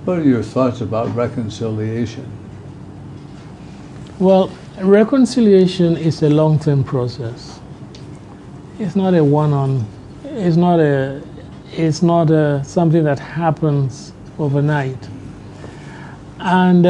What are your thoughts about reconciliation? Well, reconciliation is a long-term process. It's not a one-on. It's not something that happens overnight. And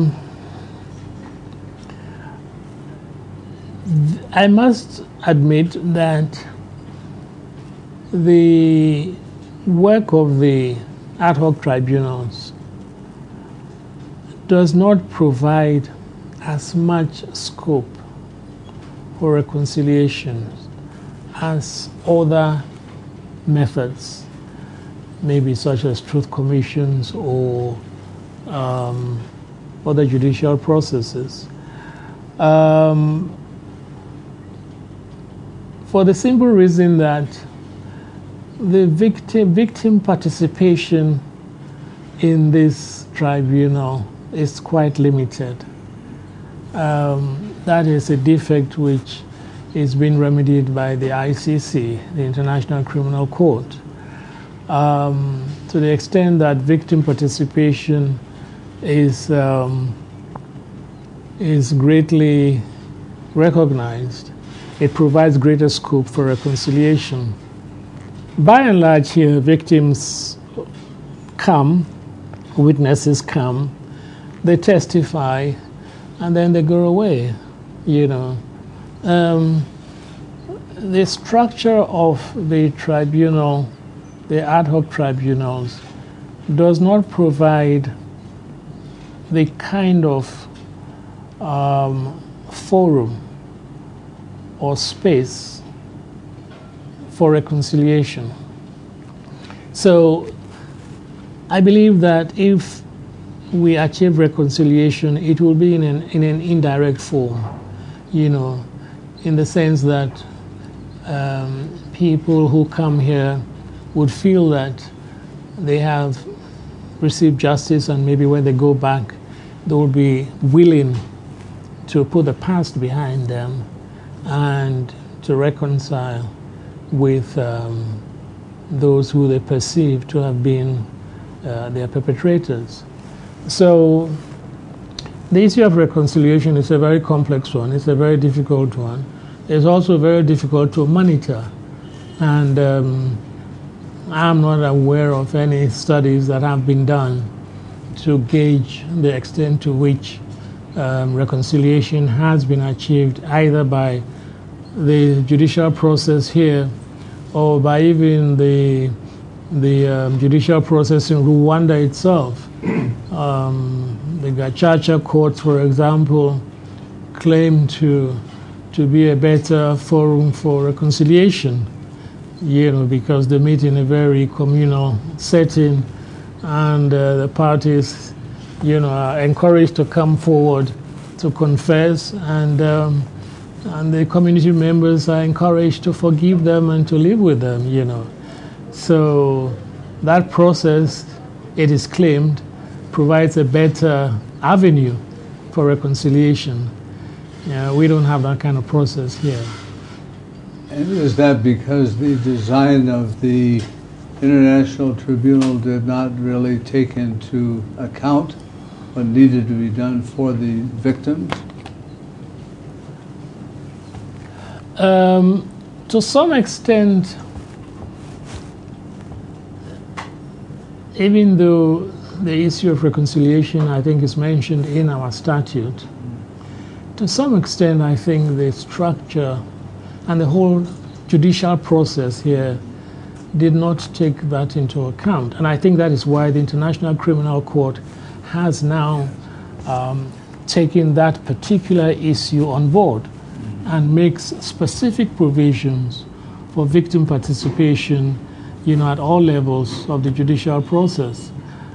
I must admit that the work of the ad hoc tribunals does not provide as much scope for reconciliation as other methods, maybe such as truth commissions or other judicial processes. For the simple reason that the victim participation in this tribunal is quite limited. That is a defect which is being remedied by the ICC, the International Criminal Court. To the extent that victim participation is greatly recognized, it provides greater scope for reconciliation. By and large here, victims come, witnesses come, they testify, and then they go away, you know. The structure of the tribunal, the ad hoc tribunals, does not provide the kind of forum or space for reconciliation. So I believe that if we achieve reconciliation, it will be in an indirect form, you know, in the sense that people who come here would feel that they have received justice, and maybe when they go back, they will be willing to put the past behind them and to reconcile with those who they perceive to have been their perpetrators. So the issue of reconciliation is a very complex one. It's a very difficult one. It's also very difficult to monitor. And I'm not aware of any studies that have been done to gauge the extent to which reconciliation has been achieved, either by the judicial process here or by even the judicial process in Rwanda itself. The Gacaca courts, for example, claim to be a better forum for reconciliation, you know, because they meet in a very communal setting, and the parties, you know, are encouraged to come forward to confess, and the community members are encouraged to forgive them and to live with them, you know. So that process, it is claimed, provides a better avenue for reconciliation. We don't have that kind of process here. And is that because the design of the International Tribunal did not really take into account what needed to be done for the victims? To some extent, even though the issue of reconciliation, I think, is mentioned in our statute, to some extent, I think the structure and the whole judicial process here did not take that into account. And I think that is why the International Criminal Court has now taken that particular issue on board and makes specific provisions for victim participation, you know, at all levels of the judicial process.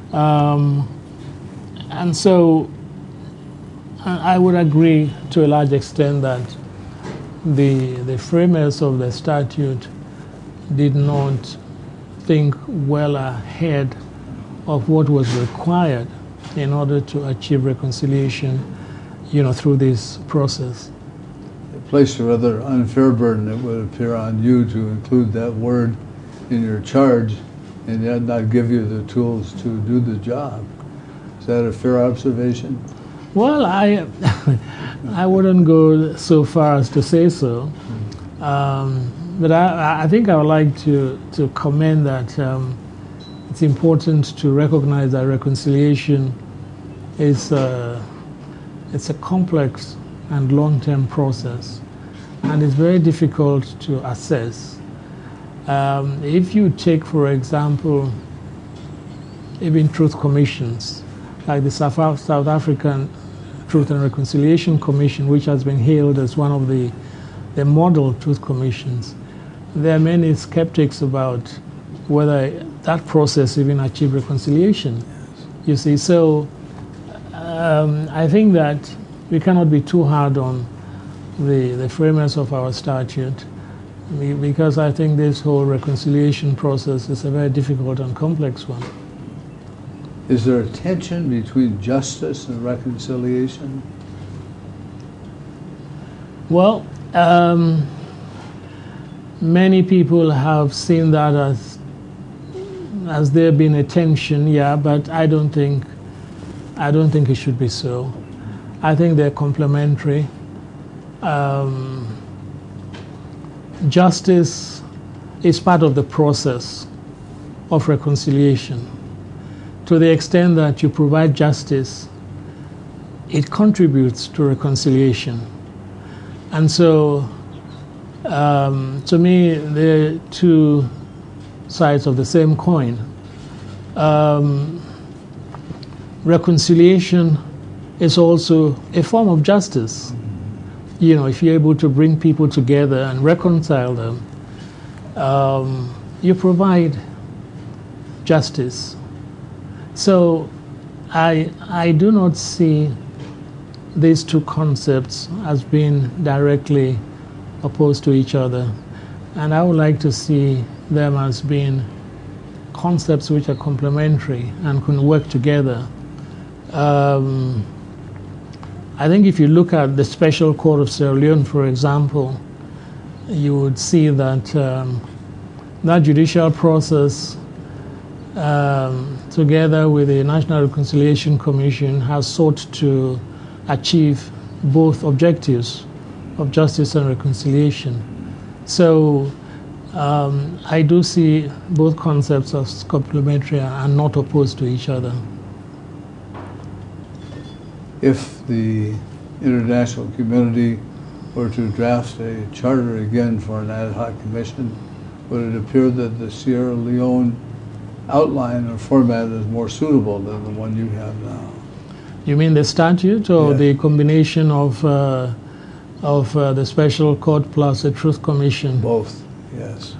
And so I would agree to a large extent that the framers of the statute did not think well ahead of what was required in order to achieve reconciliation, you know, through this process. It placed a rather unfair burden, it would appear, on you to include that word in your charge and yet not give you the tools to do the job. Is that a fair observation? Well, I wouldn't go so far as to say so, but I think I would like to comment that it's important to recognize that reconciliation is it's a complex and long-term process, and it's very difficult to assess. If you take, for example, even truth commissions, like the South African Truth and Reconciliation Commission, which has been hailed as one of the model truth commissions, there are many skeptics about whether that process even achieved reconciliation. You see, so I think that we cannot be too hard on the framers of our statute, because I think this whole reconciliation process is a very difficult and complex one. Is there a tension between justice and reconciliation? Well, many people have seen that as there being a tension, yeah, but I don't think it should be so. I think they're complementary. Justice is part of the process of reconciliation. To the extent that you provide justice, it contributes to reconciliation. And so, to me, they're two sides of the same coin. Reconciliation is also a form of justice. You know, if you're able to bring people together and reconcile them, you provide justice. So I do not see these two concepts as being directly opposed to each other. And I would like to see them as being concepts which are complementary and can work together. I think if you look at the Special Court of Sierra Leone, for example, you would see that that judicial process, together with the National Reconciliation Commission, has sought to achieve both objectives of justice and reconciliation. So I do see both concepts as complementary and not opposed to each other. If the international community were to draft a charter again for an ad hoc commission, would it appear that the Sierra Leone outline or format is more suitable than the one you have now? You mean the statute or Yes. the combination of the Special Court plus a Truth Commission? Both, yes.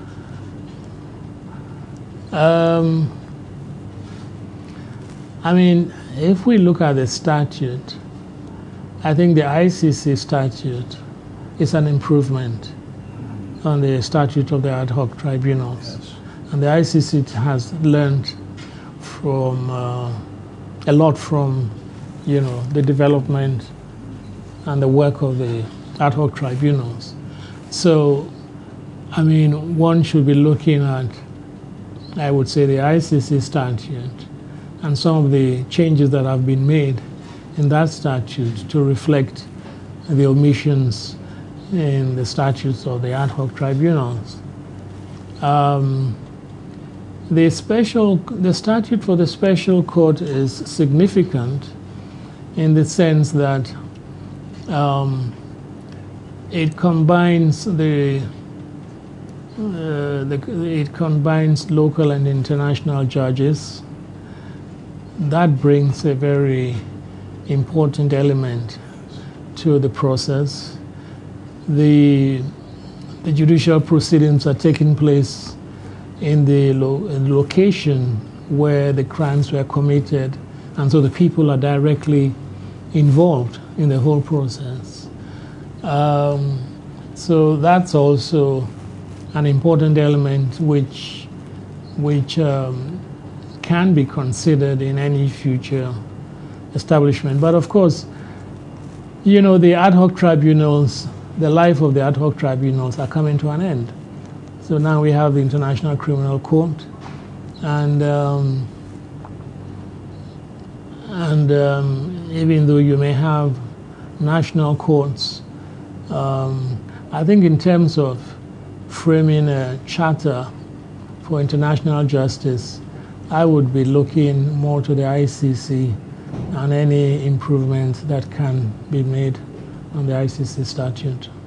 I mean, if we look at the statute, I think the ICC statute is an improvement on the statute of the ad hoc tribunals. Yes. And the ICC has learned from a lot from, you know, the development and the work of the ad hoc tribunals. So, I mean, one should be looking at, I would say, the ICC statute and some of the changes that have been made in that statute to reflect the omissions in the statutes of the ad hoc tribunals. The statute for the Special Court is significant in the sense that it combines it combines local and international judges. That brings a very important element to the process. The judicial proceedings are taking place in the location where the crimes were committed, and so the people are directly involved in the whole process. So that's also an important element which can be considered in any future establishment. But of course, you know, the ad hoc tribunals, the life of the ad hoc tribunals are coming to an end. So now we have the International And even though you may have national courts, I think in terms of framing a charter for international justice, I would be looking more to the ICC and any improvement that can be made on the ICC statute.